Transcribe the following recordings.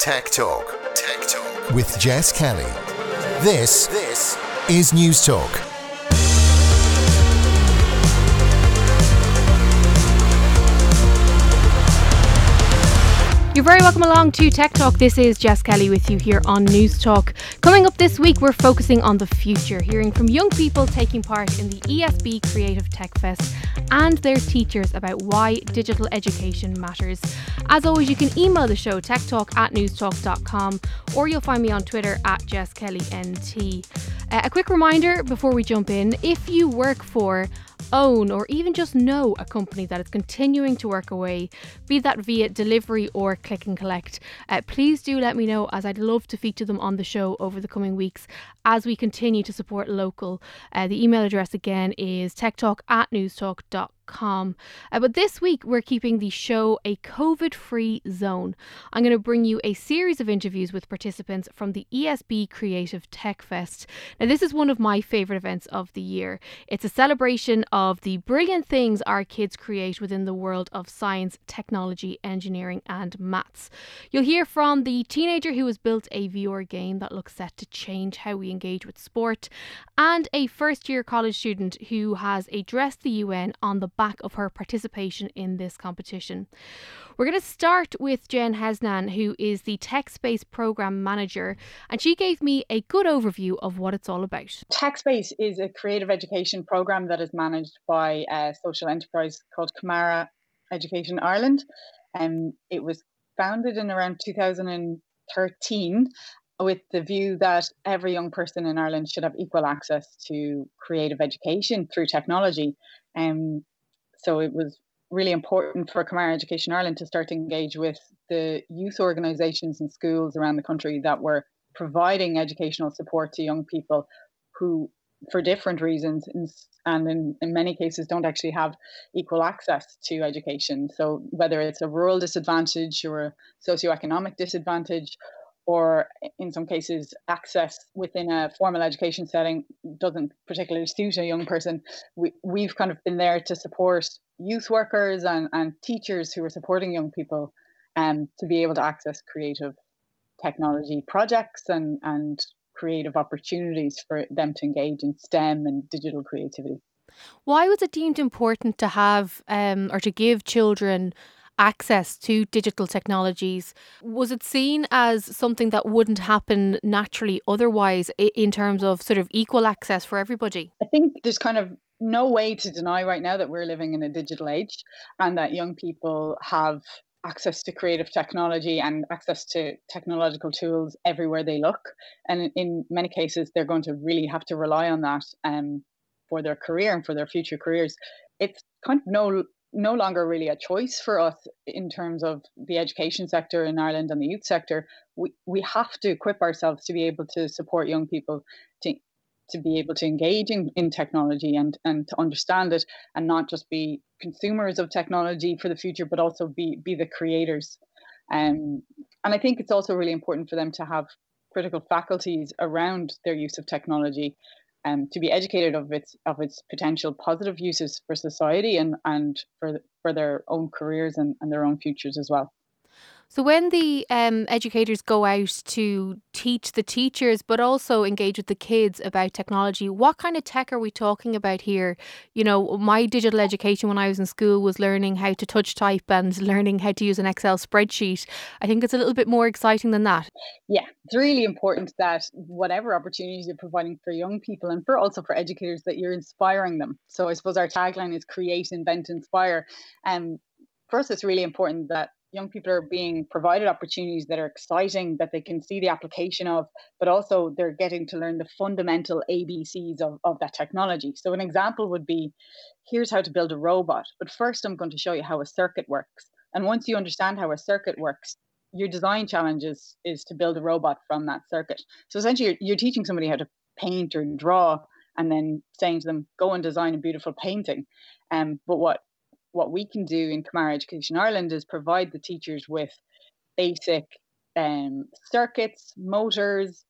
Tech Talk. Tech Talk with Jess Kelly. This is News Talk. You're very welcome along to Tech Talk. This is Jess Kelly with you here on News Talk. Coming up this week, we're focusing on the future, hearing from young people taking part in the ESB Creative Tech Fest and their teachers about why digital education matters. As always, you can email the show techtalk@newstalk.com, or you'll find me on Twitter @JessKellyNT. A quick reminder before we jump in: if you work for, own, or even just know a company that is continuing to work away, be that via delivery or click and collect, please do let me know, as I'd love to feature them on the show over the coming weeks as we continue to support local. The email address again is techtalk@newstalk.com. But this week we're keeping the show a COVID-free zone. I'm going to bring you a series of interviews with participants from the ESB Creative Tech Fest. Now, this is one of my favourite events of the year. It's a celebration of the brilliant things our kids create within the world of science, technology, engineering and maths. You'll hear from the teenager who has built a VR game that looks set to change how we engage with sport, and a first-year college student who has addressed the UN on the back of her participation in this competition. We're going to start with Jen Hesnan, who is the TechSpace Programme Manager, and she gave me a good overview of what it's all about. TechSpace is a creative education programme that is managed by a social enterprise called Camara Education Ireland. It was founded in around 2013 with the view that every young person in Ireland should have equal access to creative education through technology. So it was really important for Camara Education Ireland to start to engage with the youth organisations and schools around the country that were providing educational support to young people who, for different reasons, and in many cases, don't actually have equal access to education. So whether it's a rural disadvantage or a socioeconomic disadvantage, or in some cases, access within a formal education setting doesn't particularly suit a young person, we've kind of been there to support youth workers and teachers who are supporting young people to be able to access creative technology projects and creative opportunities for them to engage in STEM and digital creativity. Why was it deemed important to have or to give children access to digital technologies? Was it seen as something that wouldn't happen naturally otherwise in terms of sort of equal access for everybody? I think there's kind of no way to deny right now that we're living in a digital age and that young people have access to creative technology and access to technological tools everywhere they look. And in many cases, they're going to really have to rely on that for their career and for their future careers. It's kind of no longer really a choice for us in terms of the education sector in Ireland and the youth sector. We have to equip ourselves to be able to support young people to be able to engage in technology and to understand it and not just be consumers of technology for the future, but also be the creators. And I think it's also really important for them to have critical faculties around their use of technology, to be educated of its potential positive uses for society and for their own careers and their own futures as well. So when the educators go out to teach the teachers, but also engage with the kids about technology, what kind of tech are we talking about here? You know, my digital education when I was in school was learning how to touch type and learning how to use an Excel spreadsheet. I think it's a little bit more exciting than that. Yeah, it's really important that whatever opportunities you're providing for young people and also for educators, that you're inspiring them. So I suppose our tagline is create, invent, inspire. For us, it's really important that young people are being provided opportunities that are exciting, that they can see the application of, but also they're getting to learn the fundamental ABCs of that technology. So an example would be, here's how to build a robot, but first I'm going to show you how a circuit works. And once you understand how a circuit works, your design challenge is to build a robot from that circuit. So essentially you're teaching somebody how to paint or draw and then saying to them, go and design a beautiful painting. But what we can do in Camara Education Ireland is provide the teachers with basic circuits, motors,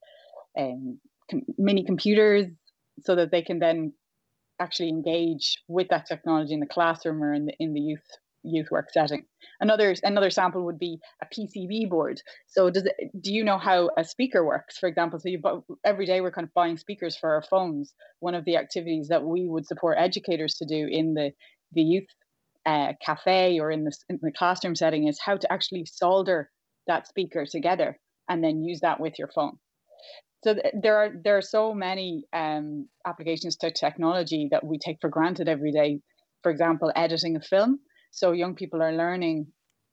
mini computers, so that they can then actually engage with that technology in the classroom or in the youth youth work setting. Another sample would be a PCB board. So do you know how a speaker works, for example? So every day we're kind of buying speakers for our phones. One of the activities that we would support educators to do in the youth cafe or in the classroom setting is how to actually solder that speaker together and then use that with your phone. So there are so many applications to technology that we take for granted every day. For example, editing a film. So young people are learning,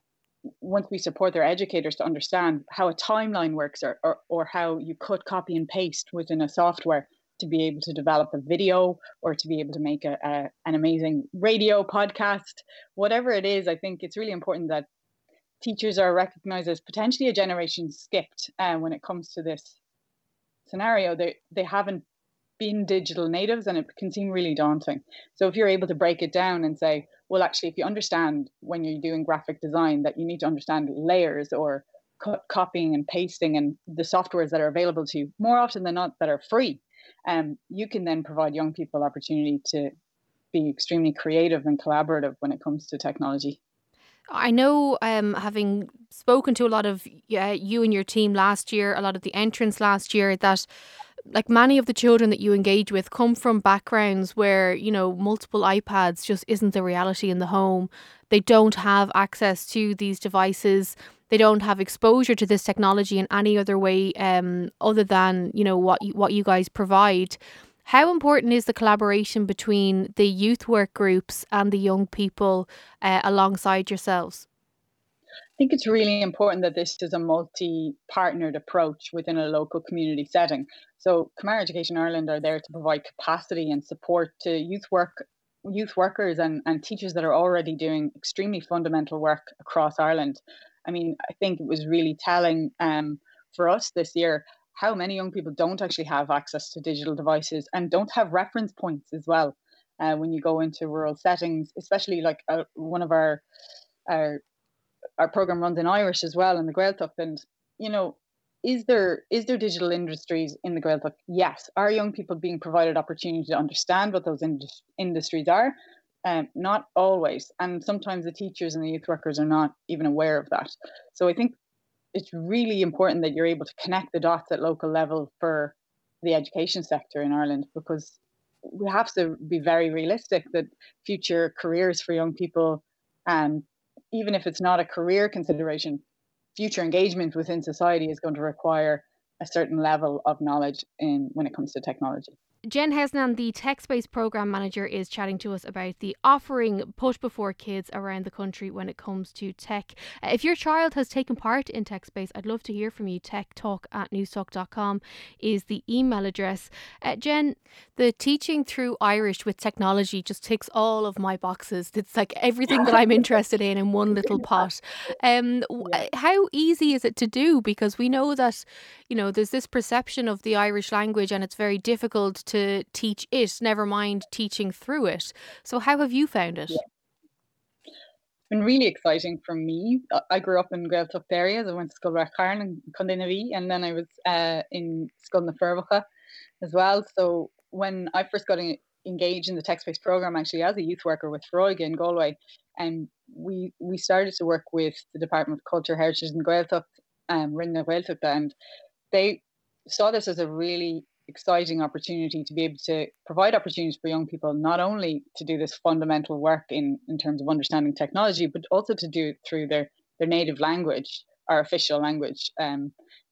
once we support their educators to understand how a timeline works, or how you cut, copy and paste within a software to be able to develop a video or to be able to make an amazing radio podcast, whatever it is. I think it's really important that teachers are recognized as potentially a generation skipped when it comes to this scenario. They haven't been digital natives, and it can seem really daunting. So if you're able to break it down and say, well, actually, if you understand when you're doing graphic design that you need to understand layers or copying and pasting and the softwares that are available to you, more often than not that are free, you can then provide young people opportunity to be extremely creative and collaborative when it comes to technology. I know, having spoken to a lot of you and your team last year, a lot of the entrants last year, that like many of the children that you engage with come from backgrounds where, you know, multiple iPads just isn't the reality in the home. They don't have access to these devices. They don't have exposure to this technology in any other way other than, you know, what you guys provide. How important is the collaboration between the youth work groups and the young people alongside yourselves? I think it's really important that this is a multi-partnered approach within a local community setting. So Camara Education Ireland are there to provide capacity and support to youth workers and teachers that are already doing extremely fundamental work across Ireland. I mean, I think it was really telling for us this year how many young people don't actually have access to digital devices and don't have reference points as well. When you go into rural settings, especially like one of our program runs in Irish as well, in the Gaeltacht. And, you know, is there digital industries in the Gaeltacht? Yes. Are young people being provided opportunity to understand what those industries are? Not always. And sometimes the teachers and the youth workers are not even aware of that. So I think it's really important that you're able to connect the dots at local level for the education sector in Ireland, because we have to be very realistic that future careers for young people, even if it's not a career consideration, future engagement within society is going to require a certain level of knowledge when it comes to technology. Jen Hesnan, the Tech Space Programme Manager, is chatting to us about the offering put before kids around the country when it comes to tech. If your child has taken part in Tech Space, I'd love to hear from you. techtalk@newstalk.com is the email address. Jen, the teaching through Irish with technology just ticks all of my boxes. It's like everything that I'm interested in one little pot. How easy is it to do? Because we know that, you know, there's this perception of the Irish language and it's very difficult to teach it, never mind teaching through it. So how have you found it? Yeah. It's been really exciting for me. I grew up in Gaeltacht areas. I went to School Rathcarn and Condinaví, and then I was in School na Fervacha as well. So when I first got engaged in the Tech Space programme, actually as a youth worker with Froiga in Galway, and we started to work with the Department of Culture, Heritage and Gaeltacht, Rinne Gaeltacht, and they saw this as a really exciting opportunity to be able to provide opportunities for young people, not only to do this fundamental work in terms of understanding technology, but also to do it through their native language, our official language. And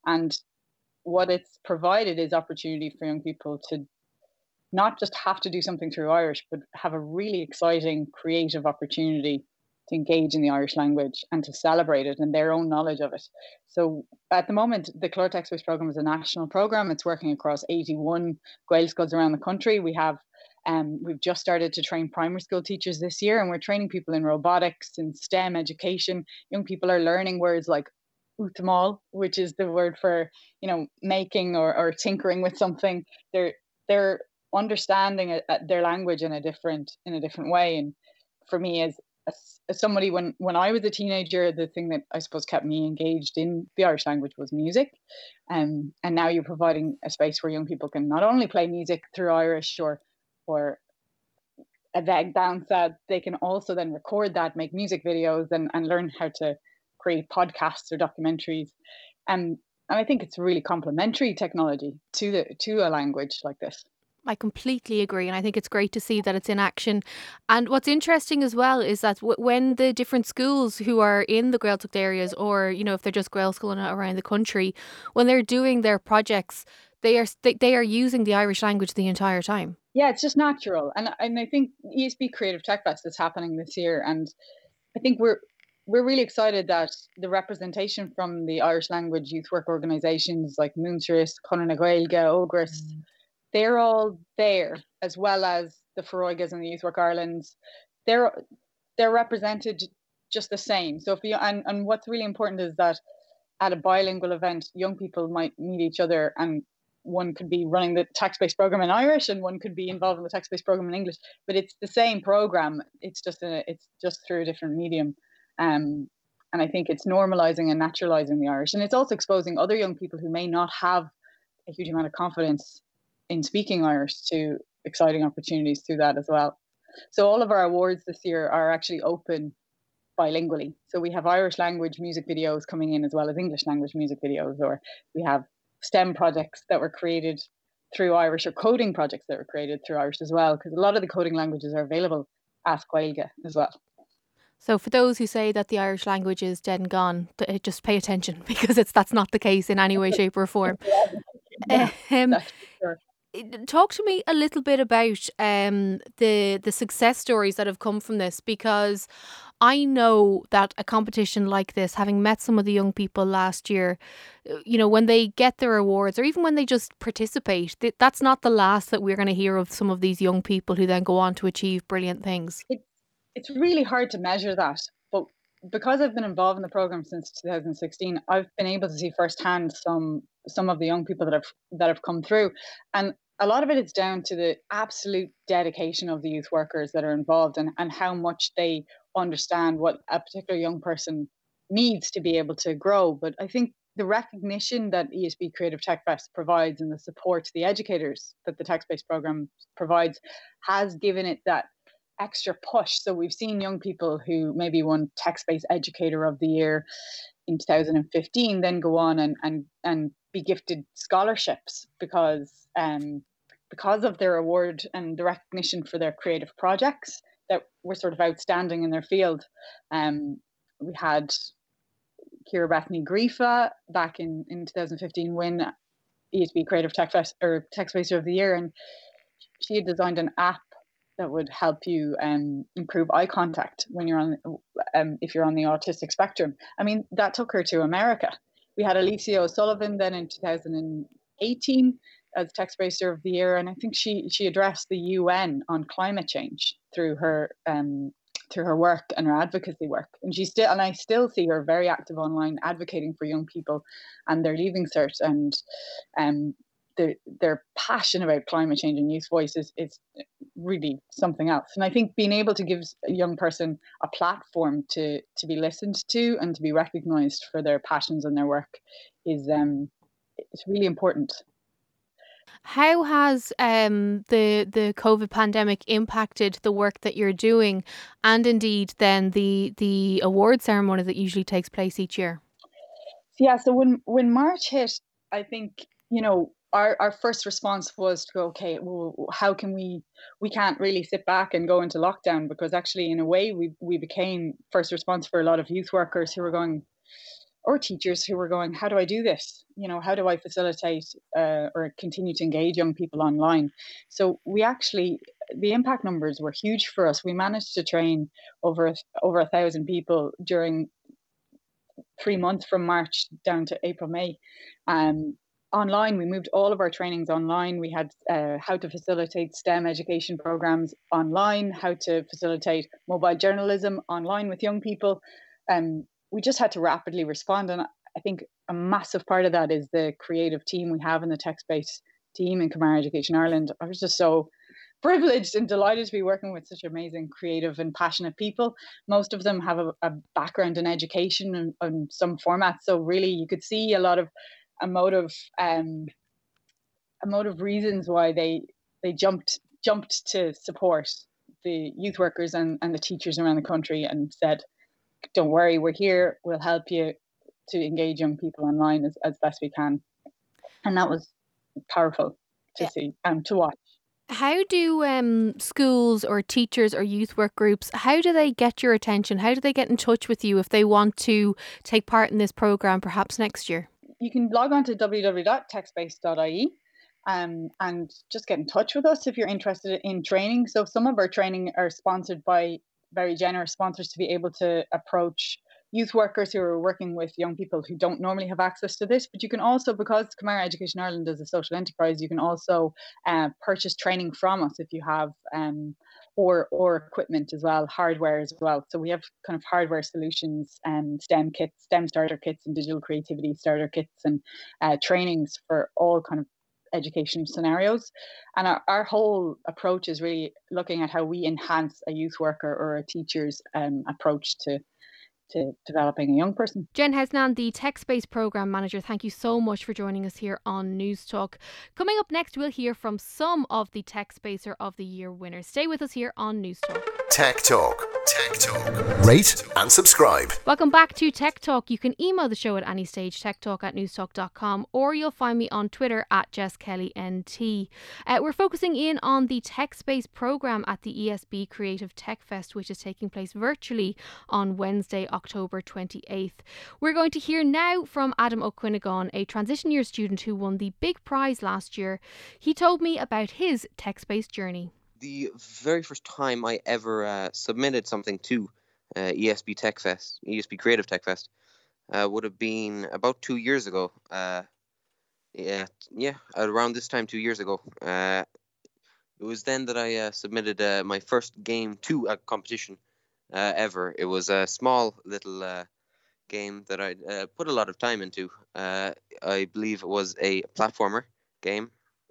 what it's provided is opportunity for young people to not just have to do something through Irish, but have a really exciting, creative opportunity to engage in the Irish language and to celebrate it and their own knowledge of it. So at the moment, the Clár Tech Space programme is a national programme. It's working across 81 Gael schools around the country. We've just started to train primary school teachers this year, and we're training people in robotics and STEM education. Young people are learning words like útamal, which is the word for, you know, making or tinkering with something. They're understanding their language in a different way. And for me, as somebody, when I was a teenager, the thing that I suppose kept me engaged in the Irish language was music. And now you're providing a space where young people can not only play music through Irish or a VEG bounce that they can also then record that, make music videos, and learn how to create podcasts or documentaries. And I think it's really complementary technology to a language like this. I completely agree, and I think it's great to see that it's in action. And what's interesting as well is that when the different schools who are in the Gaeltacht areas, or if they're just Gael schooling around the country, when they're doing their projects, they are using the Irish language the entire time. Yeah, it's just natural, and I think ESB Creative Tech Fest is happening this year, and I think we're really excited that the representation from the Irish language youth work organisations like Múinteoiris, Chonradh na Gaeilge, Ógrus, they're all there, as well as the Foróiges and the Youth Work Ireland. They're represented just the same. So and what's really important is that at a bilingual event, young people might meet each other, and one could be running the text-based program in Irish, and one could be involved in the text-based program in English. But it's the same program. It's just through a different medium. And I think it's normalizing and naturalizing the Irish, and it's also exposing other young people who may not have a huge amount of confidence in speaking Irish to exciting opportunities through that as well. So all of our awards this year are actually open bilingually. So we have Irish language music videos coming in as well as English language music videos, or we have STEM projects that were created through Irish, or coding projects that were created through Irish as well, because a lot of the coding languages are available at Gaeilge as well. So for those who say that the Irish language is dead and gone, just pay attention, because that's not the case in any way, shape or form. Yeah, that's for sure. Talk to me a little bit about the success stories that have come from this, because I know that a competition like this, having met some of the young people last year, when they get their awards, or even when they just participate, that's not the last that we're going to hear of some of these young people who then go on to achieve brilliant things. It's really hard to measure that, but because I've been involved in the program since 2016, I've been able to see firsthand some of the young people that have come through, and a lot of it is down to the absolute dedication of the youth workers that are involved, and how much they understand what a particular young person needs to be able to grow. But I think the recognition that ESB Creative Tech Fest provides, and the support to the educators that the text-based program provides, has given it that extra push. So we've seen young people who maybe won Text-Based Educator of the Year in 2015 then go on and be gifted scholarships because of their award and the recognition for their creative projects that were sort of outstanding in their field. We had Ciara Bethany Grifa back in 2015 win ESB Creative Tech Fest or Text-Based of the Year, and she had designed an app that would help you improve eye contact when you're on, if you're on the autistic spectrum. I mean, that took her to America. We had Alicia O'Sullivan then in 2018 as Text-Based of the Year, and I think she addressed the UN on climate change through her work and her advocacy work. And I still see her very active online advocating for young people and their Leaving Cert, and their passion about climate change and youth voices is really something else. And I think being able to give a young person a platform to be listened to and to be recognised for their passions and their work is it's really important. How has the COVID pandemic impacted the work that you're doing, and indeed then the award ceremony that usually takes place each year? Yeah, so when March hit, I think, our first response was to go, okay, well, how can we can't really sit back and go into lockdown, because actually in a way we became first response for a lot of youth workers who were going, or teachers who were going, how do I do this? How do I facilitate or continue to engage young people online? So the impact numbers were huge for us. We managed to train over 1,000 people during 3 months from March down to April, May. Online, we moved all of our trainings online. We had how to facilitate STEM education programs online, how to facilitate mobile journalism online with young people. We just had to rapidly respond. And I think a massive part of that is the creative team we have in the text-based team in Camara Education Ireland. I was just so privileged and delighted to be working with such amazing, creative and passionate people. Most of them have a background in education in some format. So really you could see a lot of emotive reasons why they jumped to support the youth workers and the teachers around the country and said, don't worry, we're here, we'll help you to engage young people online as best we can. And that was powerful to see and to watch. How do schools or teachers or youth work groups, how do they get your attention? How do they get in touch with you if they want to take part in this programme perhaps next year? You can log on to www.techspace.ie and just get in touch with us if you're interested in training. So some of our training are sponsored by very generous sponsors to be able to approach youth workers who are working with young people who don't normally have access to this. But you can also, because Camara Education Ireland is a social enterprise, you can also purchase training from us if you have or equipment as well, hardware as well. So we have kind of hardware solutions and STEM kits, STEM starter kits and digital creativity starter kits and trainings for all kind of education scenarios. And our whole approach is really looking at how we enhance a youth worker or a teacher's approach to developing a young person. Jen Hesnan, the TechSpace Programme Manager, thank you so much for joining us here on News Talk. Coming up next, we'll hear from some of the TechSpacer of the Year winners. Stay with us here on News Talk. Tech Talk. Tech Talk. Rate and subscribe. Welcome back to Tech Talk. You can email the show at any stage, techtalk@newstalk.com, or you'll find me on Twitter at JessKellyNT. We're focusing in on the TechSpace programme at the ESB Creative Tech Fest, which is taking place virtually on Wednesday, October 28th. We're going to hear now from Adam O'Quinnigan, a transition year student who won the big prize last year. He told me about his TechSpace journey. The very first time I ever submitted something to ESB Tech Fest, ESB Creative Tech Fest, would have been about 2 years ago. Around this time 2 years ago. It was then that I submitted my first game to a competition ever. It was a small little game that I put a lot of time into. I believe it was a platformer game.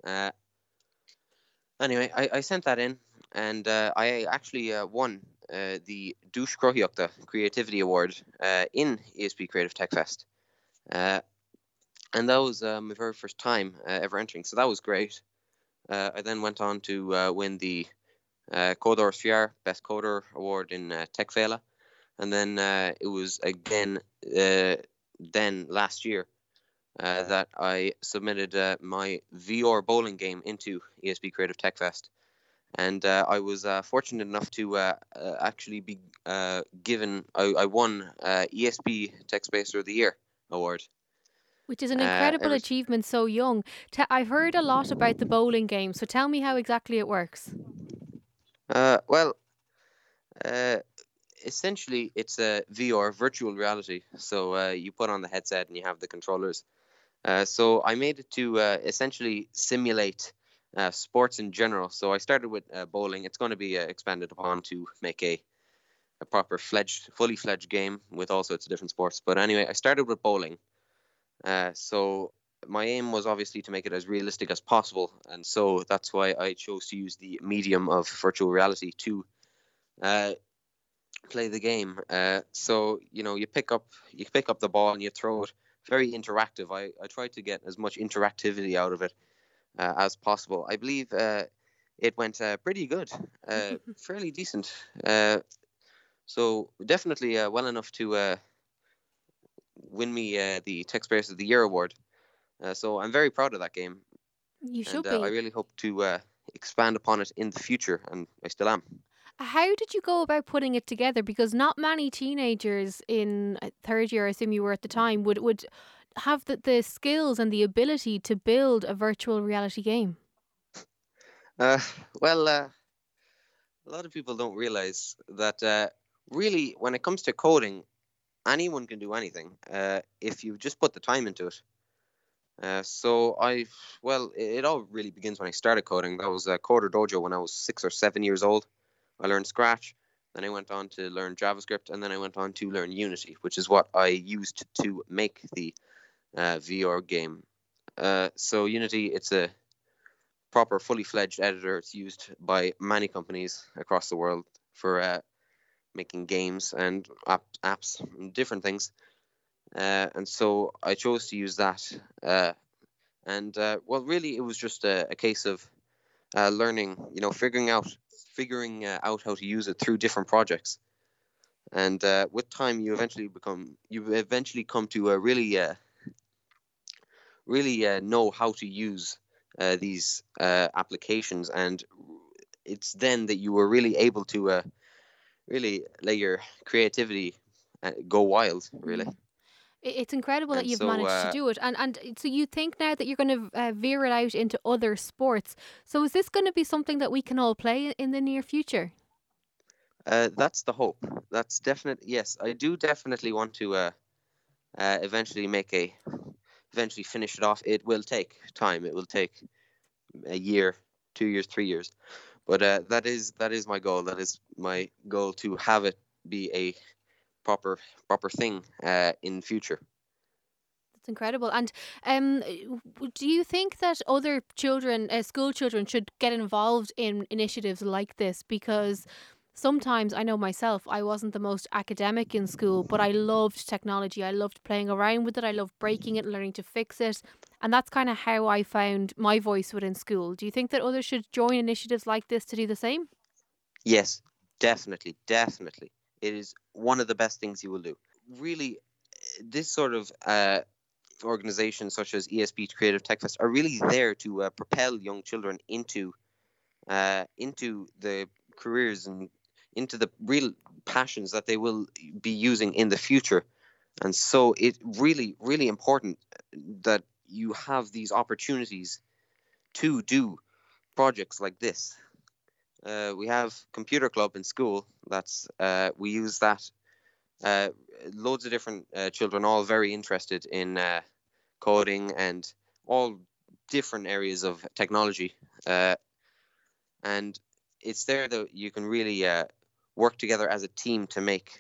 Anyway, I sent that in, and I actually won the Dúis Cruthaíochta Creativity Award in ESB Creative Tech Fest. And that was my very first time ever entering, so that was great. I then went on to win the Códóras Fiar Best Coder Award in Tech Féile, and then it was again then last year that I submitted my VR bowling game into ESB Creative Tech Fest. And I was fortunate enough to actually be given, I won ESB TechSpacer of the Year award. Which is an incredible achievement so young. I've heard a lot about the bowling game, so tell me how exactly it works. Essentially it's a VR, virtual reality. So you put on the headset and you have the controllers. So I made it to essentially simulate sports in general. So I started with bowling. It's going to be expanded upon to make a proper fully fledged game with all sorts of different sports. But anyway, I started with bowling. So my aim was obviously to make it as realistic as possible. And so that's why I chose to use the medium of virtual reality to play the game. So, you pick up the ball and you throw it. Very interactive. I tried to get as much interactivity out of it as possible. I believe it went pretty good, fairly decent. So definitely well enough to win me the TechSpace of the Year award. So I'm very proud of that game. You should be. I really hope to expand upon it in the future, and I still am. How did you go about putting it together? Because not many teenagers in third year, I assume you were at the time, would have the skills and the ability to build a virtual reality game. A lot of people don't realize that really, when it comes to coding, anyone can do anything if you just put the time into it. It all really begins when I started coding. That was Coder Dojo when I was 6 or 7 years old. I learned Scratch, then I went on to learn JavaScript, and then I went on to learn Unity, which is what I used to make the VR game. So Unity, it's a proper fully fledged editor. It's used by many companies across the world for making games and apps and different things. And so I chose to use that. Really, it was just a case of learning, figuring out figuring out how to use it through different projects. And with time, you eventually come to really know how to use these applications, and it's then that you were really able to really let your creativity go wild, really. It's incredible that And you've so, managed to do it. And so you think now that you're going to veer it out into other sports. So is this going to be something that we can all play in the near future? That's the hope. That's definitely, yes. I do definitely want to eventually finish it off. It will take time. It will take a year, 2 years, 3 years. But that is my goal. That is my goal, to have it be a proper thing in future. That's incredible. And do you think that other children, school children, should get involved in initiatives like this? Because sometimes, I know myself, I wasn't the most academic in school, but I loved technology. I loved playing around with it. I loved breaking it, learning to fix it. And that's kind of how I found my voice within school. Do you think that others should join initiatives like this to do the same? Yes, definitely. It is one of the best things you will do. Really, this sort of organizations such as ESB Creative Tech Fest are really there to propel young children into the careers and into the real passions that they will be using in the future. And so it's really, really important that you have these opportunities to do projects like this. We have computer club in school. We use that. Loads of different children, all very interested in coding and all different areas of technology. And it's there that you can really work together as a team to make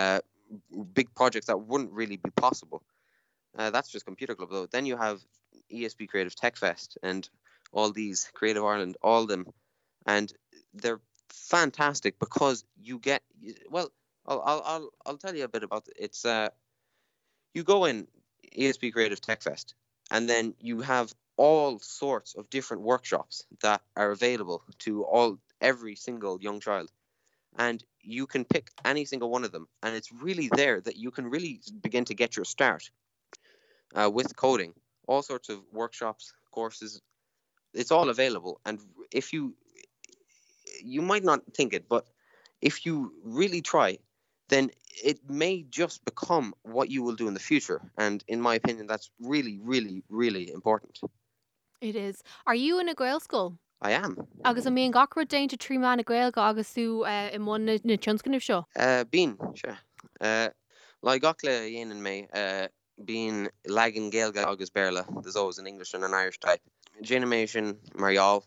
big projects that wouldn't really be possible. That's just computer club, though. Then you have ESB Creative Tech Fest and all these, Creative Ireland, all of them. And they're fantastic because you get, well, I'll tell you a bit about it. It's you go in ESB Creative Tech Fest, and then you have all sorts of different workshops that are available to every single young child, and you can pick any single one of them, and it's really there that you can really begin to get your start with coding. All sorts of workshops, courses, it's all available. And if you might not think it, but if you really try, then it may just become what you will do in the future. And in my opinion, that's really, really, really important. It is. Are you in a Gael school? I am. Agus a mion gacrad daint a trí man a Gaelga agus sú in one na tionscanibh seo? Bín, sure. Like gacla dhéanaan mé, bín lagan Gaelga agus Berla. There's always an English and an Irish type. Generation Marial.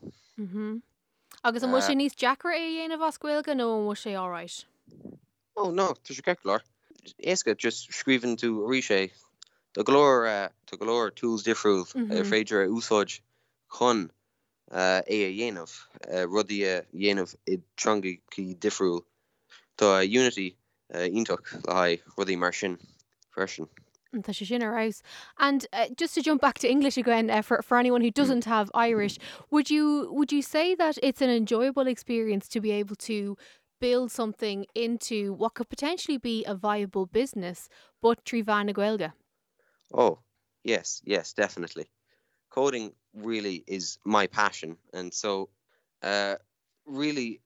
Agus an bhfuil sé níos deacra dhéanamh as Gaelga, nó an bhfuil sé all right? Oh no, tá sé ceachtlar. Éasca just scríbhinn tú rísé. Tá glór tools difriúil féidir úsáid chun é a dhéanamh rudí a dhéanamh I trongaí difriúil. Tá Unity ionach le haid rudí mar sin freisin. Tá sé sin arouse. And just to jump back to English again, for anyone who doesn't have Irish, would you say that it's an enjoyable experience to be able to build something into what could potentially be a viable business, but trí bhean na Gaeilge? Oh, yes, definitely. Coding really is my passion, and so really,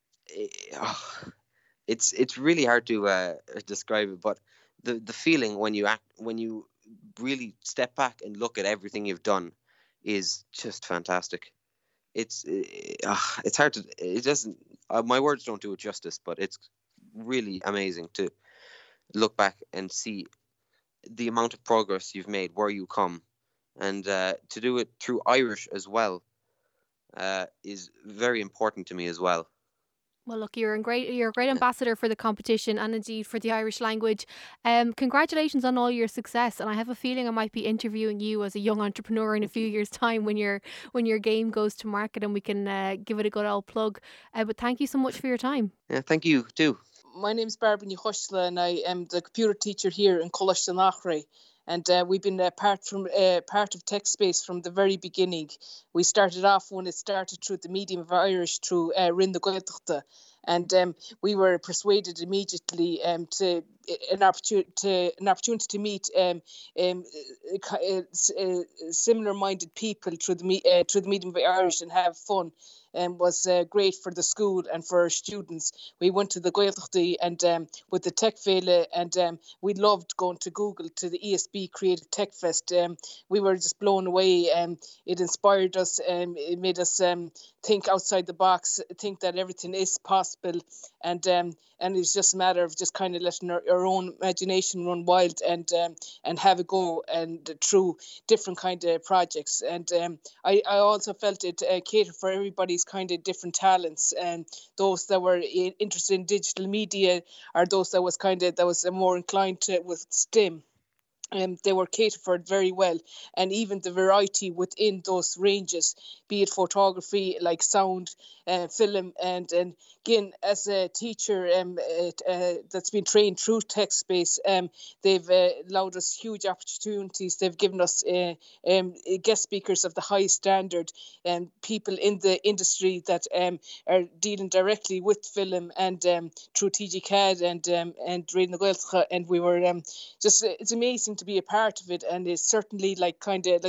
it's really hard to describe it. But the feeling when you really step back and look at everything you've done is just fantastic. It's hard to. It doesn't. My words don't do it justice, but it's really amazing to look back and see the amount of progress you've made, where you come, and to do it through Irish as well is very important to me as well. Well, look, you're a great ambassador for the competition and indeed for the Irish language. Congratulations on all your success, and I have a feeling I might be interviewing you as a young entrepreneur in a few years' time when your game goes to market and we can give it a good old plug. But thank you so much for your time. Yeah, thank you too. My name's Barbara Newhushla and I am the computer teacher here in Coláiste Nachraí. And we've been part of TechSpace from the very beginning. We started off when it started through the medium of Irish through Rinda Gaeltachta. And we were persuaded immediately to an opportunity to meet similar-minded people through the medium of Irish and have fun. Was great for the school and for our students. We went to the Gaeltachta and with the Tech Féile, and we loved going to Google to the ESB Creative Tech Fest. We were just blown away. It inspired us. It made us think outside the box, think that everything is possible, and it's just a matter of just kind of letting our own imagination run wild and have a go and through different kind of projects. And I also felt it catered for everybody's kind of different talents, and those that were interested in digital media or those that was more inclined to with STEM. They were catered for it very well, and even the variety within those ranges, be it photography, like sound, film, and again, as a teacher that's been trained through TechSpace, they've allowed us huge opportunities. They've given us guest speakers of the highest standard, and people in the industry that are dealing directly with film and through TG-CAD and Rinda Gaeltachta, and we were it's amazing to be a part of it, and it's certainly like kind of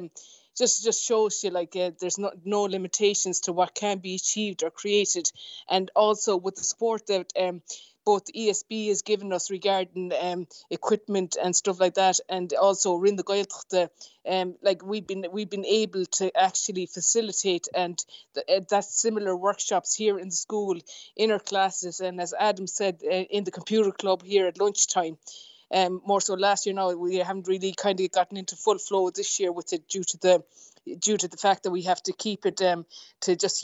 just shows you like there's no limitations to what can be achieved or created. And also with the support that both ESB has given us regarding equipment and stuff like that, and also Rinda Gaeltachta, like we've been able to actually facilitate and that similar workshops here in the school in our classes, and as Adam said, in the computer club here at lunchtime. More so last year. Now we haven't really kind of gotten into full flow this year with it due to the fact that we have to keep it to just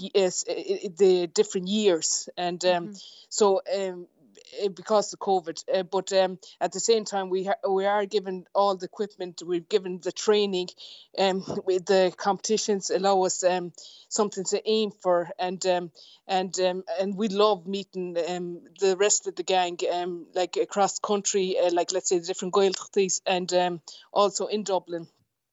the different years, and so because of COVID, but at the same time we are given all the equipment, we've given the training, with the competitions allow us something to aim for, and we love meeting the rest of the gang like across country, like let's say the different Gaeltachtas, and also in Dublin.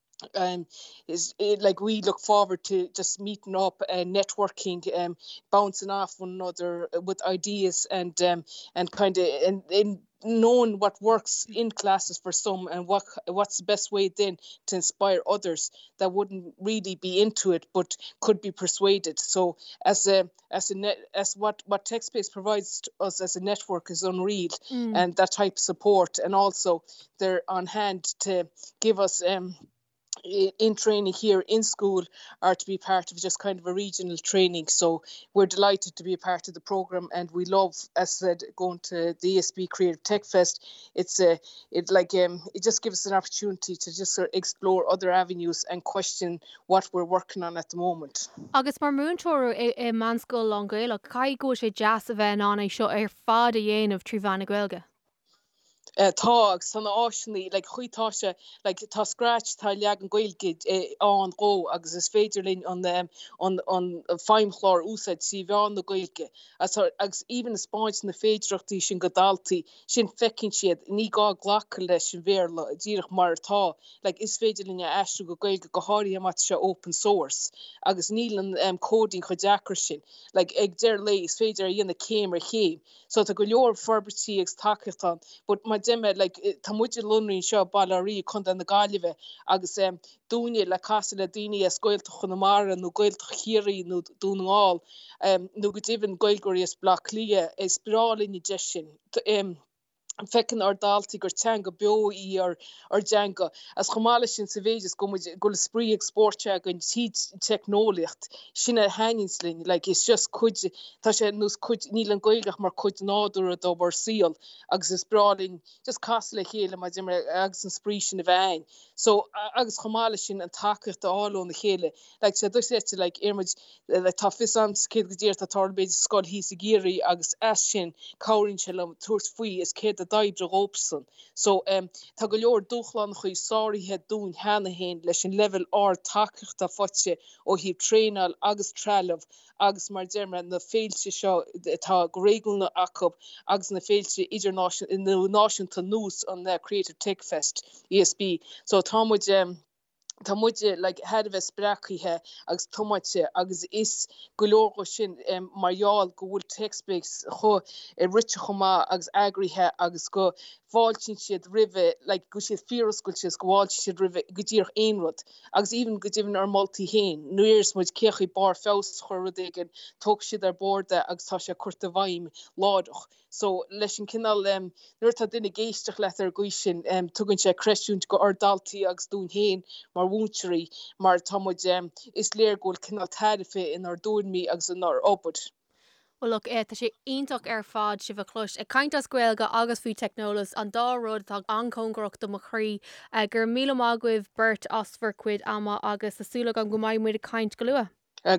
Like we look forward to just meeting up and networking, bouncing off one another with ideas, and kind of and knowing what works in classes for some, and what's the best way then to inspire others that wouldn't really be into it but could be persuaded. So as what TechSpace provides to us as a network is unreal, and that type of support, and also they're on hand to give us in training here in school, or to be part of just kind of a regional training. So we're delighted to be a part of the programme, and we love, as I said, going to the ESB Creative Tech Fest. It just gives us an opportunity to just sort of explore other avenues and question what we're working on at the moment. Agus mar múntóir I manscoil an Gaeilge, cai go sé jazz a bheith ná é seo ar fád a dhéanamh trí bheanna Gaeilge? Tá sanna áisinaí like chuítá se like tá scratch tá leagan Gaeilge an go, agus is féidir linn on feimchlár úsáid si bheán na Gaeilge, agus even na Spáint na féidirachtaí sin godaltaí sin fecinn siad ní gá ghlacha leis sin bhéarla díreach mar tá, like is féidir linn eistú go Gaeilge go háirí amat se open source, agus nílan coding chu deachar sin, like ag deir lei is féidir a dhéanana céim ar chéim, so tá go leor forbertí ag takeachtan, but my dime like tá muidir lunraí seo ballarí chun an na Gaillimhe, agus dúine le casa le daoine a Gaeltach Chonamara nó Gaeltach Chiaí nó dúnáil, nó go dtíobhann Gaeilgeirí is blach lia is spirálíní de sin. Fecinn ar daltaí gur teanga beo í ar deanga. As chomála sin sa bhéidir go le sprí ag sporte gon tíd technoliacht sinna hainslinn, like it's just cuid tá sé nús cuid níl an Gaeilgeach mar cuid nádur a dobar síal, agus is brálinn just casa le chéile mai dimmer agus an sprí sin a bhein. So agus chomála sin an takecht a áló na chéile, like sé dus éte like irmid like tá fisan céad go díir tá tarbéid scoil hí sa géirí agus as sin cáirinn se le tuairs faoi is céad a daidre Robson. So tá go leor dúchlan chuí sáirithe dún hena héin leis an level R takeachta fotse ó hí trénal agus trealamh agus mar derma na féilte seo tá régalna acab agus na féilte idirnáisiúnta nús an Creative Tech Fest ESB. So tá muide like head of sprachithe agus tomaite agus is golóir sin marall go bhfuil textbase cho rite chomá agus agrithe agus go bháiltin siad rive like go siad fiorascoil siad go bháil siad rive go dtír éonrad agus even go dtíhann ar multi héin nuirs muid cechaí bar fés chorudéigen tóg siad ar borda agus tá sé curta bhaim ládoch. So leis an cinál nuair tá duine géisteach leat ar gaisin tugann sé creisiúnt go ardaltaí agus dún héin mar bhúntarí mar támuid is léirgóil cinál tarife in ar dúnmí agus in ar obair. Well look, tá sé ionach ar fád si bh clois. Caint as Gaeilge agus faoi technolas an dá rud tá ancóngracht do mo chrí gur míle máguibh Bert Osfer cuid ama agus asúla an go maiid muid a caint go lua.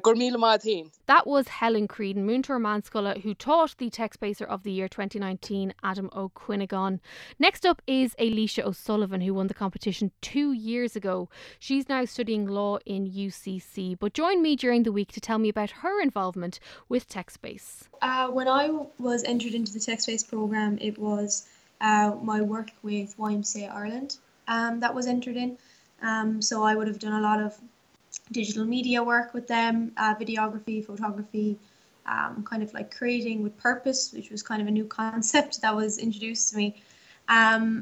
That was Helen Creedon, Múntar Manscola, who taught the Tech Spacer of the Year 2019, Adam O'Quinnigan. Next up is Alicia O'Sullivan, who won the competition 2 years ago. She's now studying law in UCC, but join me during the week to tell me about her involvement with TechSpace. When I was entered into the TechSpace programme, it was my work with YMCA Ireland that was entered in. So I would have done a lot of digital media work with them, videography, photography, kind of like creating with purpose, which was kind of a new concept that was introduced to me. And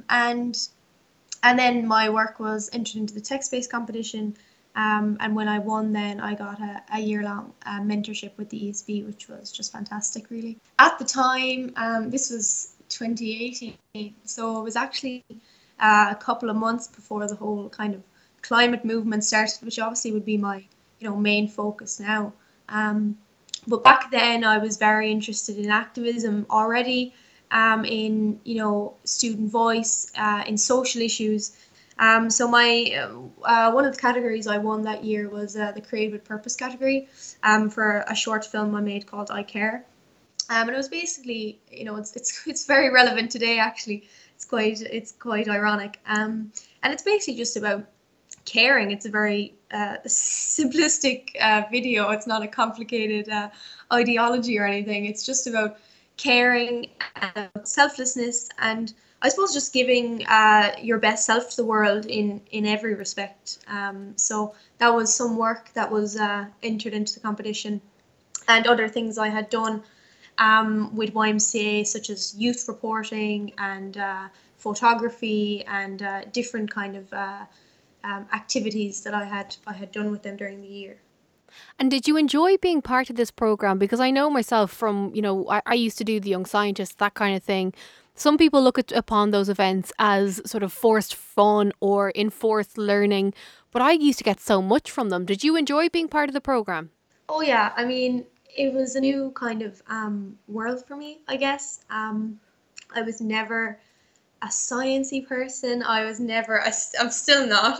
then my work was entered into the TechSpace competition. And when I won, then I got a year-long mentorship with the ESB, which was just fantastic, really. At the time, this was 2018, so it was actually a couple of months before the whole kind of climate movement started, which obviously would be my main focus now. But back then I was very interested in activism already, in student voice, in social issues. So my one of the categories I won that year was the Create with Purpose category, for a short film I made called I Care. And it was basically, it's very relevant today actually. It's quite ironic. And it's basically just about caring. It's a very simplistic video. It's not a complicated ideology or anything. It's just about caring, selflessness, and I suppose just giving your best self to the world in every respect. So that was some work that was entered into the competition, and other things I had done with YMCA, such as youth reporting and photography and different kind of activities that I had done with them during the year. And did you enjoy being part of this program? Because I know myself from, I used to do the Young Scientists, that kind of thing. Some people look upon those events as sort of forced fun or enforced learning, but I used to get so much from them. Did you enjoy being part of the program? Oh yeah, I mean, it was a new kind of world for me, I guess. I was never a sciencey person. I'm still not.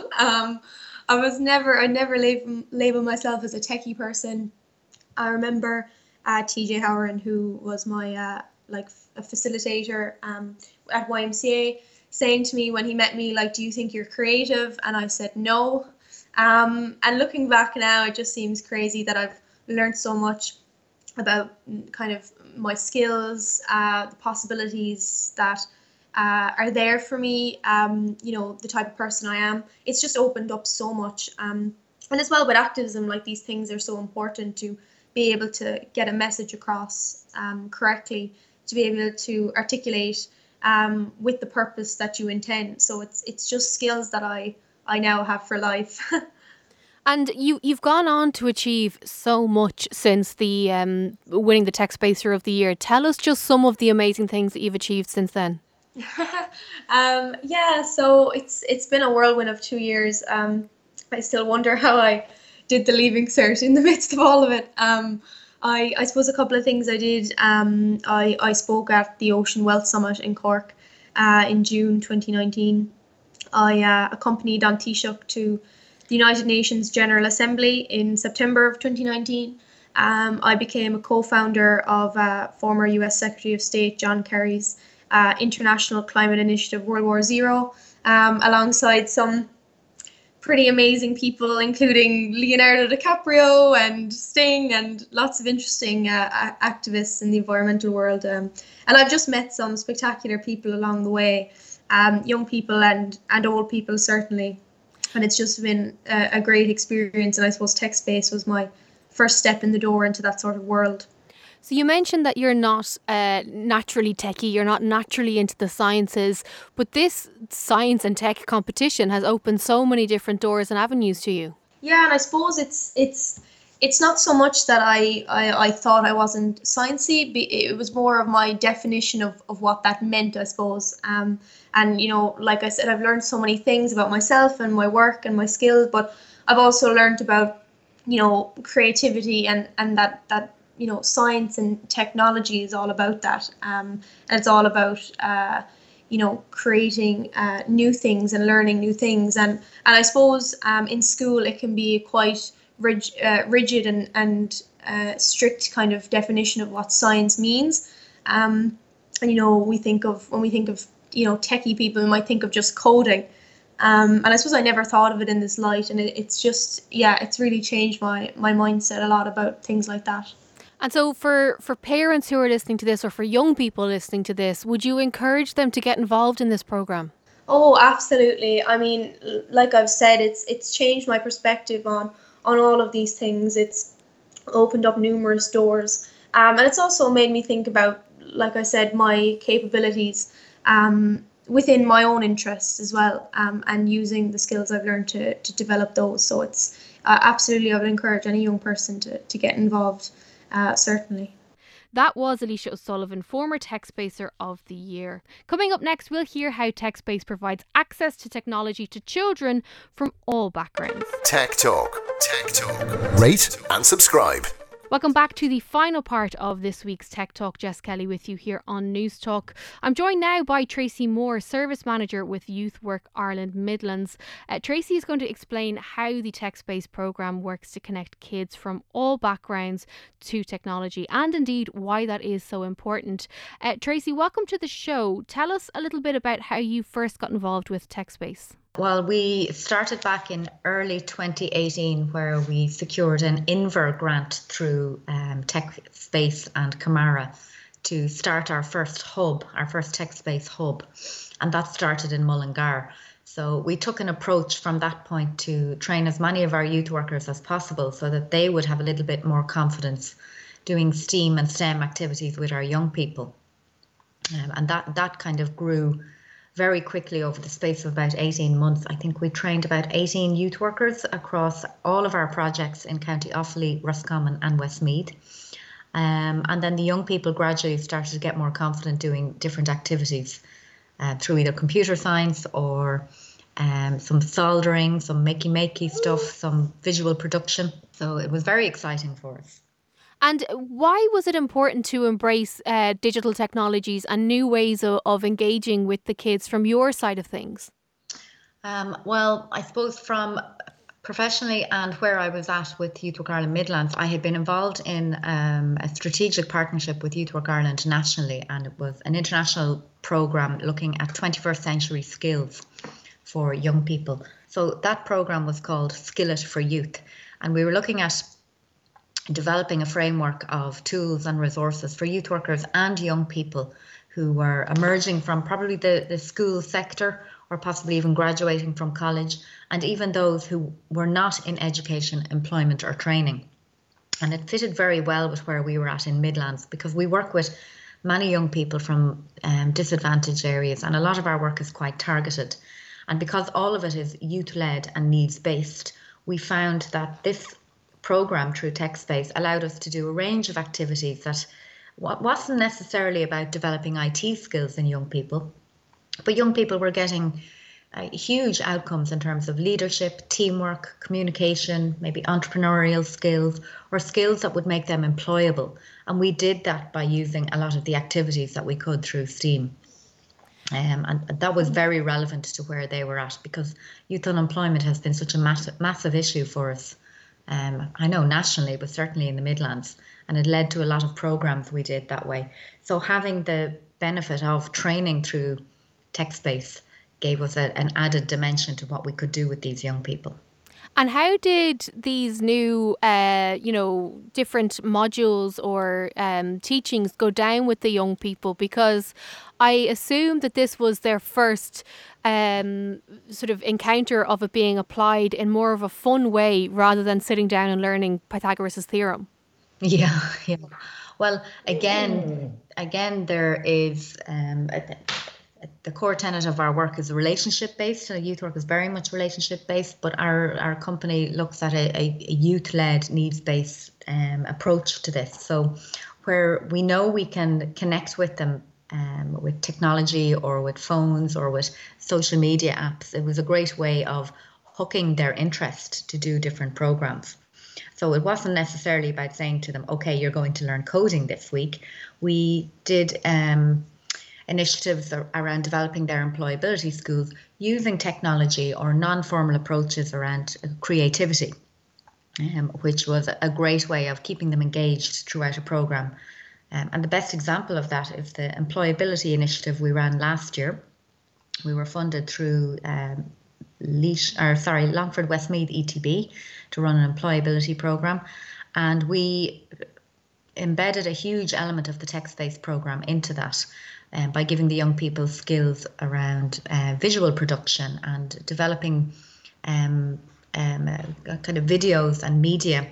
I never label myself as a techie person. I remember TJ Howard, who was my a facilitator at YMCA, saying to me when he met me, do you think you're creative? And I said no. And looking back now, it just seems crazy that I've learned so much about kind of my skills, the possibilities that are there for me, the type of person I am. It's just opened up so much. And as well with activism, these things are so important to be able to get a message across correctly, to be able to articulate with the purpose that you intend. So it's just skills that I now have for life. And you've gone on to achieve so much since the winning the Tech Spacer of the Year. Tell us just some of the amazing things that you've achieved since then. So it's been a whirlwind of 2 years. I still wonder how I did the Leaving Cert in the midst of all of it. I suppose a couple of things I did. I spoke at the Ocean Wealth Summit in Cork in June 2019. I accompanied An Taoiseach to the United Nations General Assembly in September of 2019. I became a co-founder of former US Secretary of State John Kerry's International Climate Initiative World War Zero, alongside some pretty amazing people, including Leonardo DiCaprio and Sting and lots of interesting activists in the environmental world. And I've just met some spectacular people along the way, young people and old people certainly. And it's just been a great experience. And I suppose TechSpace was my first step in the door into that sort of world. So you mentioned that you're not naturally techie, you're not naturally into the sciences, but this science and tech competition has opened so many different doors and avenues to you. Yeah, and I suppose it's not so much that I thought I wasn't sciencey, it was more of my definition of what that meant, I suppose. And, you know, like I said, I've learned so many things about myself and my work and my skills, but I've also learned about, you know, creativity and that you know, science and technology is all about that. And it's all about, you know, creating new things and learning new things. And I suppose in school it can be quite rigid and strict kind of definition of what science means. And, you know, when we think of, you know, techie people, we might think of just coding. And I suppose I never thought of it in this light. And it's just, yeah, it's really changed my mindset a lot about things like that. And so for parents who are listening to this, or for young people listening to this, would you encourage them to get involved in this programme? Oh, absolutely. I mean, like I've said, it's changed my perspective on all of these things. It's opened up numerous doors. And it's also made me think about, like I said, my capabilities within my own interests as well, and using the skills I've learned to develop those. So it's absolutely, I would encourage any young person to get involved. Certainly. That was Alicia O'Sullivan, former TechSpacer of the Year. Coming up next, we'll hear how TechSpace provides access to technology to children from all backgrounds. Tech Talk. Tech Talk. Rate and subscribe. Welcome back to the final part of this week's Tech Talk. Jess Kelly with you here on News Talk. I'm joined now by Tracy Moore, Service Manager with Youth Work Ireland Midlands. Tracy is going to explain how the TechSpace programme works to connect kids from all backgrounds to technology, and indeed why that is so important. Tracy, welcome to the show. Tell us a little bit about how you first got involved with TechSpace. Well, we started back in early 2018 where we secured an INVER grant through TechSpace and Camara to start our first hub, our first TechSpace hub, and that started in Mullingar. So we took an approach from that point to train as many of our youth workers as possible so that they would have a little bit more confidence doing STEAM and STEM activities with our young people. And that kind of grew very quickly over the space of about 18 months. I think we trained about 18 youth workers across all of our projects in County Offaly, Roscommon and Westmeath. And then the young people gradually started to get more confident doing different activities through either computer science or some soldering, some makey stuff, some visual production. So it was very exciting for us. And why was it important to embrace digital technologies and new ways of engaging with the kids from your side of things? Well, I suppose from professionally and where I was at with Youth Work Ireland Midlands, I had been involved in a strategic partnership with Youth Work Ireland nationally, and it was an international programme looking at 21st century skills for young people. So that programme was called Skillet for Youth, and we were looking at developing a framework of tools and resources for youth workers and young people who were emerging from probably the school sector or possibly even graduating from college, and even those who were not in education, employment or training. And it fitted very well with where we were at in Midlands, because we work with many young people from disadvantaged areas, and a lot of our work is quite targeted. And because all of it is youth-led and needs-based, we found that this programme through TechSpace allowed us to do a range of activities that wasn't necessarily about developing IT skills in young people, but young people were getting huge outcomes in terms of leadership, teamwork, communication, maybe entrepreneurial skills, or skills that would make them employable. And we did that by using a lot of the activities that we could through STEAM. And that was very relevant to where they were at, because youth unemployment has been such a massive issue for us. I know nationally, but certainly in the Midlands, and it led to a lot of programmes we did that way. So having the benefit of training through TechSpace gave us an added dimension to what we could do with these young people. And how did these new, different modules or teachings go down with the young people? Because I assume that this was their first sort of encounter of it being applied in more of a fun way rather than sitting down and learning Pythagoras' theorem. Yeah. Well, again, there is the core tenet of our work is relationship-based. So youth work is very much relationship-based, but our company looks at a youth-led, needs-based approach to this. So where we know we can connect with them with technology or with phones or with social media apps, it was a great way of hooking their interest to do different programs. So it wasn't necessarily about saying to them, okay, you're going to learn coding this week. We did initiatives around developing their employability skills using technology or non-formal approaches around creativity, which was a great way of keeping them engaged throughout a program. And the best example of that is the employability initiative we ran last year. We were funded through Longford Westmeath ETB to run an employability program, and we embedded a huge element of the TechSpace program into that. By giving the young people skills around visual production and developing kind of videos and media,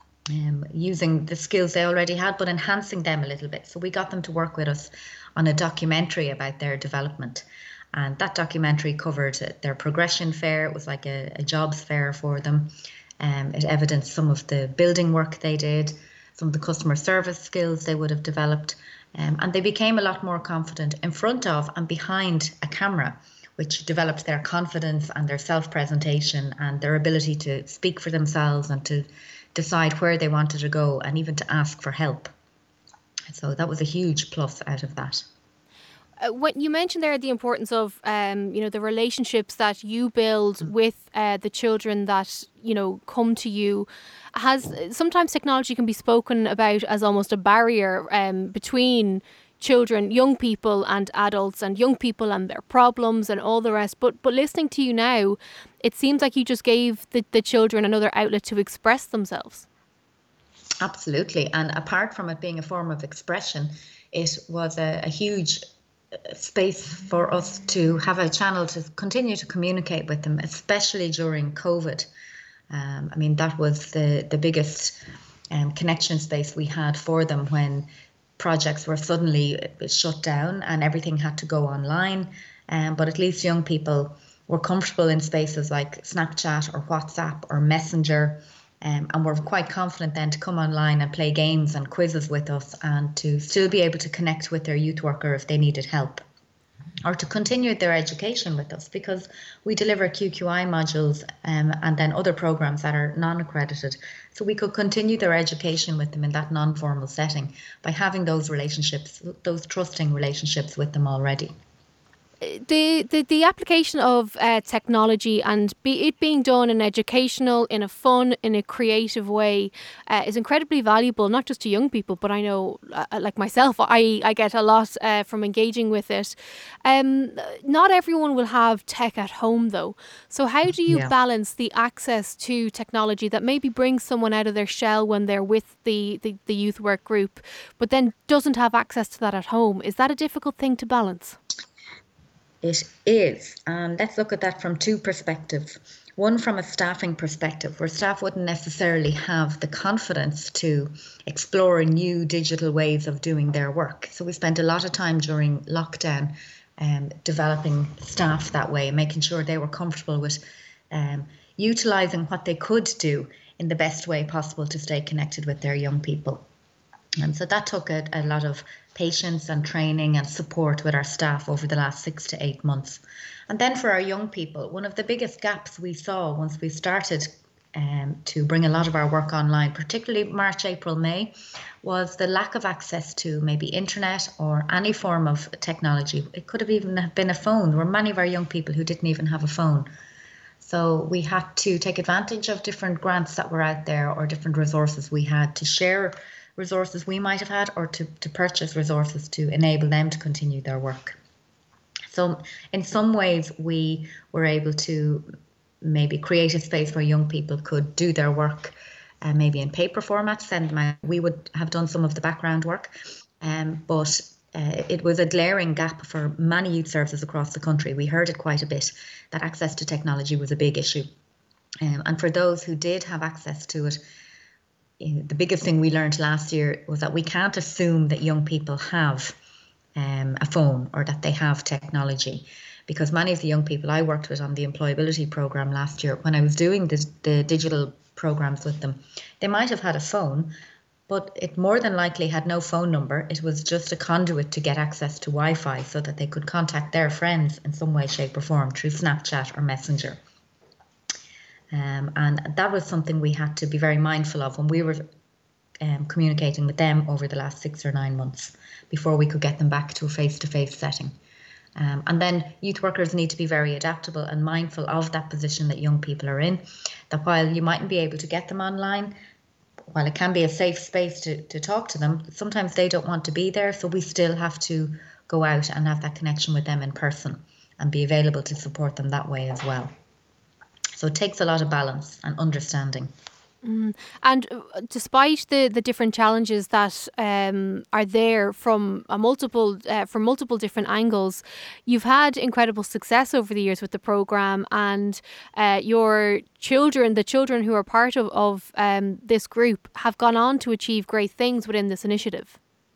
using the skills they already had, but enhancing them a little bit. So we got them to work with us on a documentary about their development. And that documentary covered their progression fair. It was like a jobs fair for them. It evidenced some of the building work they did, some of the customer service skills they would have developed. And they became a lot more confident in front of and behind a camera, which developed their confidence and their self-presentation and their ability to speak for themselves and to decide where they wanted to go and even to ask for help. So that was a huge plus out of that. When you mentioned there the importance of, the relationships that you build with the children that, come to you, sometimes technology can be spoken about as almost a barrier between children, young people and adults, and young people and their problems and all the rest. But listening to you now, it seems like you just gave the children another outlet to express themselves. Absolutely. And apart from it being a form of expression, it was a huge space for us to have a channel to continue to communicate with them, especially during COVID. That was the biggest connection space we had for them when projects were suddenly shut down and everything had to go online. But at least young people were comfortable in spaces like Snapchat or WhatsApp or Messenger, and were quite confident then to come online and play games and quizzes with us and to still be able to connect with their youth worker if they needed help, or to continue their education with us, because we deliver QQI modules and then other programs that are non-accredited. So we could continue their education with them in that non-formal setting by having those relationships, those trusting relationships with them already. The application of technology and it being done in educational, in a fun, in a creative way is incredibly valuable, not just to young people, but I know, like myself, I get a lot from engaging with it. Not everyone will have tech at home though. So how do you balance the access to technology that maybe brings someone out of their shell when they're with the youth work group, but then doesn't have access to that at home? Is that a difficult thing to balance? It is, and let's look at that from two perspectives. One, from a staffing perspective, where staff wouldn't necessarily have the confidence to explore new digital ways of doing their work. So we spent a lot of time during lockdown developing staff that way, making sure they were comfortable with utilising what they could do in the best way possible to stay connected with their young people. And so that took a lot of patience and training and support with our staff over the last 6 to 8 months. And then for our young people, one of the biggest gaps we saw once we started to bring a lot of our work online, particularly March, April, May, was the lack of access to maybe internet or any form of technology. It could have even been a phone. There were many of our young people who didn't even have a phone. So we had to take advantage of different grants that were out there or different resources we had to share resources we might have had, or to purchase resources to enable them to continue their work. So in some ways we were able to maybe create a space where young people could do their work maybe in paper format, send them out. We would have done some of the background work, but it was a glaring gap for many youth services across the country. We heard it quite a bit, that access to technology was a big issue. And for those who did have access to it, the biggest thing we learned last year was that we can't assume that young people have a phone or that they have technology, because many of the young people I worked with on the employability program last year, when I was doing the digital programs with them, they might have had a phone, but it more than likely had no phone number. It was just a conduit to get access to Wi-Fi so that they could contact their friends in some way, shape or form through Snapchat or Messenger. And that was something we had to be very mindful of when we were communicating with them over the last 6 or 9 months before we could get them back to a face-to-face setting. And then youth workers need to be very adaptable and mindful of that position that young people are in, that while you mightn't be able to get them online, while it can be a safe space to talk to them, sometimes they don't want to be there. So we still have to go out and have that connection with them in person and be available to support them that way as well. So it takes a lot of balance and understanding. And despite the different challenges that are there from multiple different angles, you've had incredible success over the years with the programme, and your children, the children who are part of this group, have gone on to achieve great things within this initiative.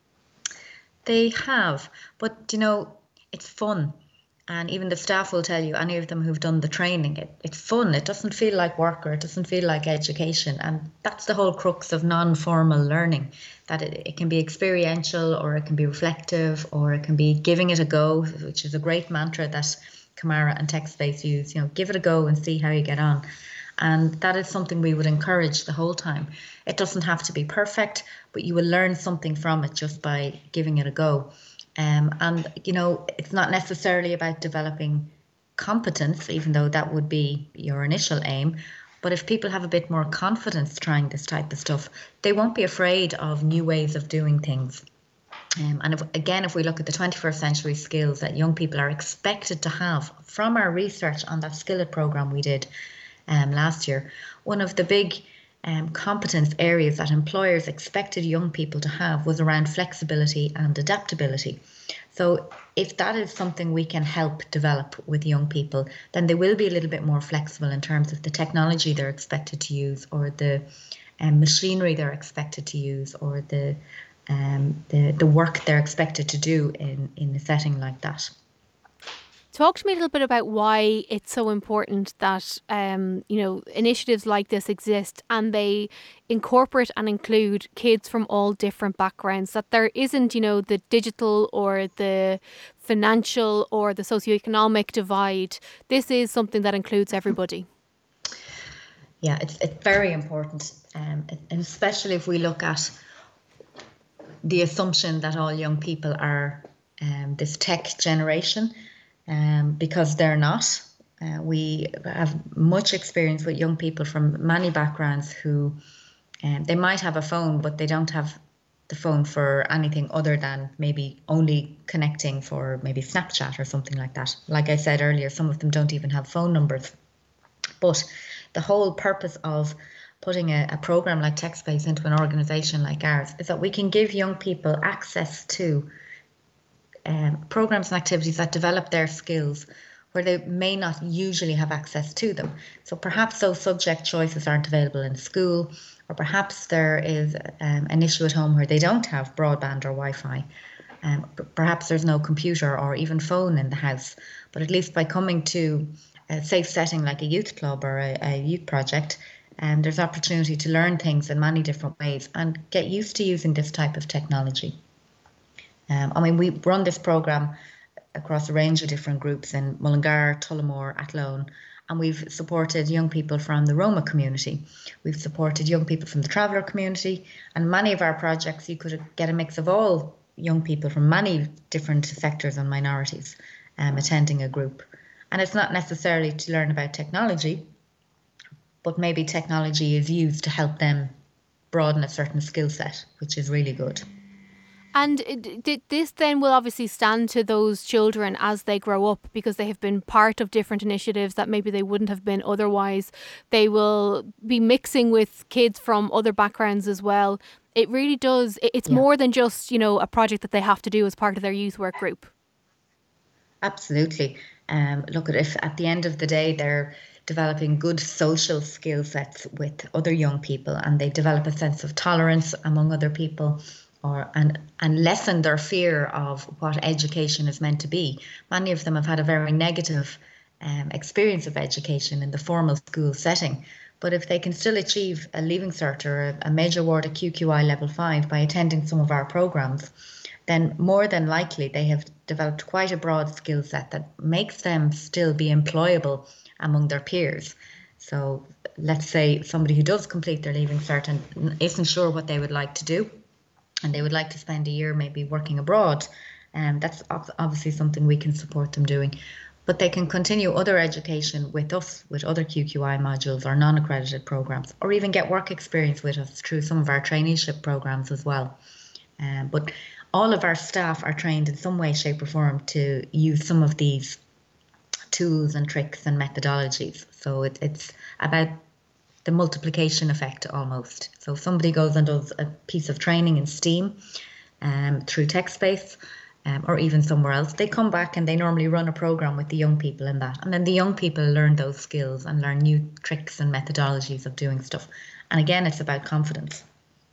They have, but it's fun. And even the staff will tell you, any of them who've done the training, it's fun. It doesn't feel like work, or it doesn't feel like education. And that's the whole crux of non-formal learning, that it can be experiential, or it can be reflective, or it can be giving it a go, which is a great mantra that Camara and TechSpace use. Give it a go and see how you get on. And that is something we would encourage the whole time. It doesn't have to be perfect, but you will learn something from it just by giving it a go. And it's not necessarily about developing competence, even though that would be your initial aim. But if people have a bit more confidence trying this type of stuff, they won't be afraid of new ways of doing things. And if we look at the 21st century skills that young people are expected to have from our research on that Skillet programme we did last year, one of the big competence areas that employers expected young people to have was around flexibility and adaptability. So if that is something we can help develop with young people, then they will be a little bit more flexible in terms of the technology they're expected to use, or the machinery they're expected to use, or the work they're expected to do in a setting like that. Talk to me a little bit about why it's so important that initiatives like this exist and they incorporate and include kids from all different backgrounds, that there isn't, the digital or the financial or the socioeconomic divide. This is something that includes everybody. Yeah, it's very important, and especially if we look at the assumption that all young people are this tech generation. Because they're not. We have much experience with young people from many backgrounds who they might have a phone, but they don't have the phone for anything other than maybe only connecting for maybe Snapchat or something like that. Like I said earlier, some of them don't even have phone numbers. But the whole purpose of putting a program like TechSpace into an organisation like ours is that we can give young people access to programs and activities that develop their skills where they may not usually have access to them. So perhaps those subject choices aren't available in school, or perhaps there is an issue at home where they don't have broadband or Wi-Fi. Perhaps there's no computer or even phone in the house. But at least by coming to a safe setting like a youth club or a youth project, there's opportunity to learn things in many different ways and get used to using this type of technology. We run this programme across a range of different groups in Mullingar, Tullamore, Athlone, and we've supported young people from the Roma community. We've supported young people from the traveller community, and many of our projects you could get a mix of all young people from many different sectors and minorities attending a group. And it's not necessarily to learn about technology, but maybe technology is used to help them broaden a certain skill set, which is really good. And this then will obviously stand to those children as they grow up, because they have been part of different initiatives that maybe they wouldn't have been otherwise. They will be mixing with kids from other backgrounds as well. It really does. It's more than just, a project that they have to do as part of their youth work group. Absolutely. Look, if at the end of the day they're developing good social skill sets with other young people, and they develop a sense of tolerance among other people, and lessen their fear of what education is meant to be. Many of them have had a very negative experience of education in the formal school setting. But if they can still achieve a Leaving Cert or a major award at QQI level 5 by attending some of our programs, then more than likely they have developed quite a broad skill set that makes them still be employable among their peers. So let's say somebody who does complete their Leaving Cert and isn't sure what they would like to do, and they would like to spend a year maybe working abroad, and that's obviously something we can support them doing. But they can continue other education with us, with other QQI modules or non-accredited programs, or even get work experience with us through some of our traineeship programs as well. But all of our staff are trained in some way, shape or form to use some of these tools and tricks and methodologies. So it's about the multiplication effect almost. So if somebody goes and does a piece of training in STEAM through TechSpace or even somewhere else, they come back and they normally run a program with the young people in that. And then the young people learn those skills and learn new tricks and methodologies of doing stuff. And again, it's about confidence.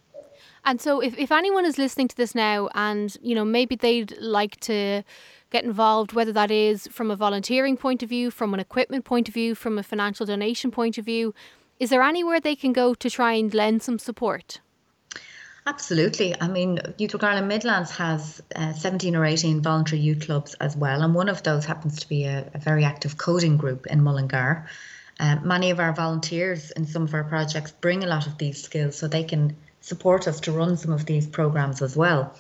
And so if anyone is listening to this now and, maybe they'd like to get involved, whether that is from a volunteering point of view, from an equipment point of view, from a financial donation point of view, is there anywhere they can go to try and lend some support? Absolutely. I mean, Youth Work Ireland Midlands has 17 or 18 voluntary youth clubs as well. And one of those happens to be a very active coding group in Mullingar. Many of our volunteers in some of our projects bring a lot of these skills so they can support us to run some of these programs as well.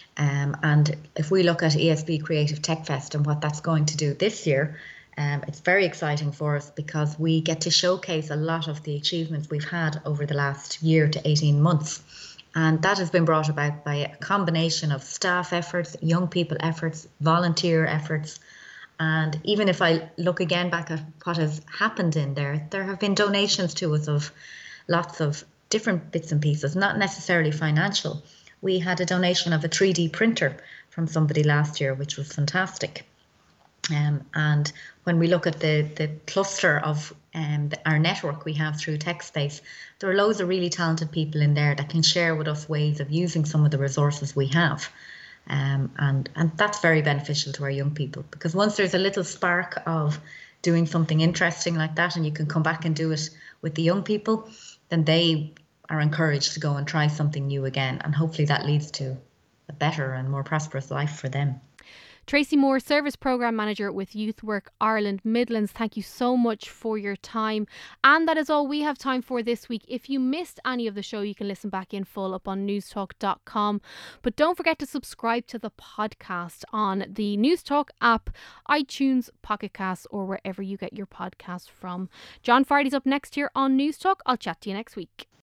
And if we look at ESB Creative Tech Fest and what that's going to do this year, it's very exciting for us because we get to showcase a lot of the achievements we've had over the last year to 18 months. And that has been brought about by a combination of staff efforts, young people efforts, volunteer efforts. And even if I look again back at what has happened in there have been donations to us of lots of different bits and pieces, not necessarily financial. We had a donation of a 3D printer from somebody last year, which was fantastic. And when we look at the cluster of our network we have through TechSpace, there are loads of really talented people in there that can share with us ways of using some of the resources we have. And that's very beneficial to our young people, because once there's a little spark of doing something interesting like that and you can come back and do it with the young people, then they are encouraged to go and try something new again. And hopefully that leads to a better and more prosperous life for them. Tracy Moore, Service Programme Manager with Youth Work Ireland Midlands, thank you so much for your time. And that is all we have time for this week. If you missed any of the show, you can listen back in full up on newstalk.com. But don't forget to subscribe to the podcast on the Newstalk app, iTunes, Pocket Casts, or wherever you get your podcasts from. John Fardy's up next here on Newstalk. I'll chat to you next week.